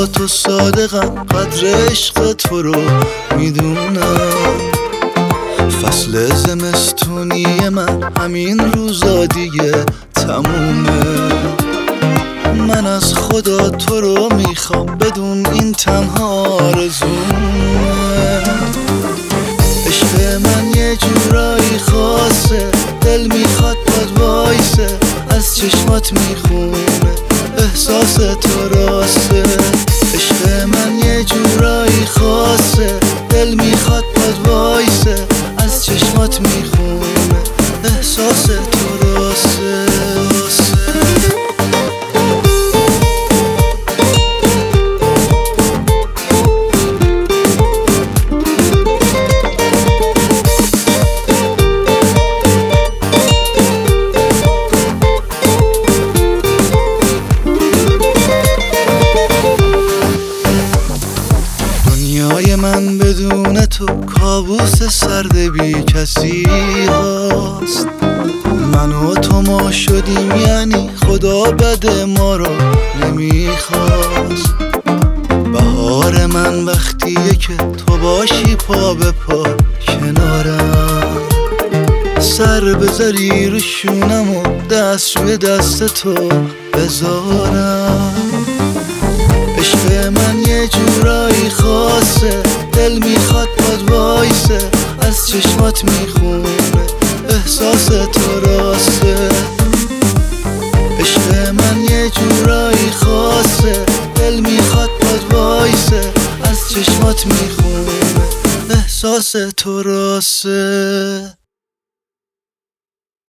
با تو صادقم، قدر عشق تو رو میدونم. فصل زمستونی من همین روزا دیگه تمومه. من از خدا تو رو میخوام، بدون این تنها آرزومه. عشق من یه جورایی خاصه، دل میخواد باد وایسه، از چشمات میخونه احساس تو راسته. عشق من یه جورایی خاصه، دل میخواد باد وایسه، از چشمات میخونه احساس تو راسته. دنیای من بدون تو کابوس سرد بی کسی هاست. من و تو ما شدیم، یعنی خدا بد ما رو نمیخواست. بهار من وقتیه که تو باشی پا به پا کنارم، سر بذاری رو شونم و دست روی دست تو بذارم. عشق من یه جورایی خاصه، دل میخواد باد وایسه، از چشمات میخونه احساس تو راسته. عشق من یه جورایی خاصه، دل میخواد باد وایسه، از چشمات میخونه احساس تو راسته.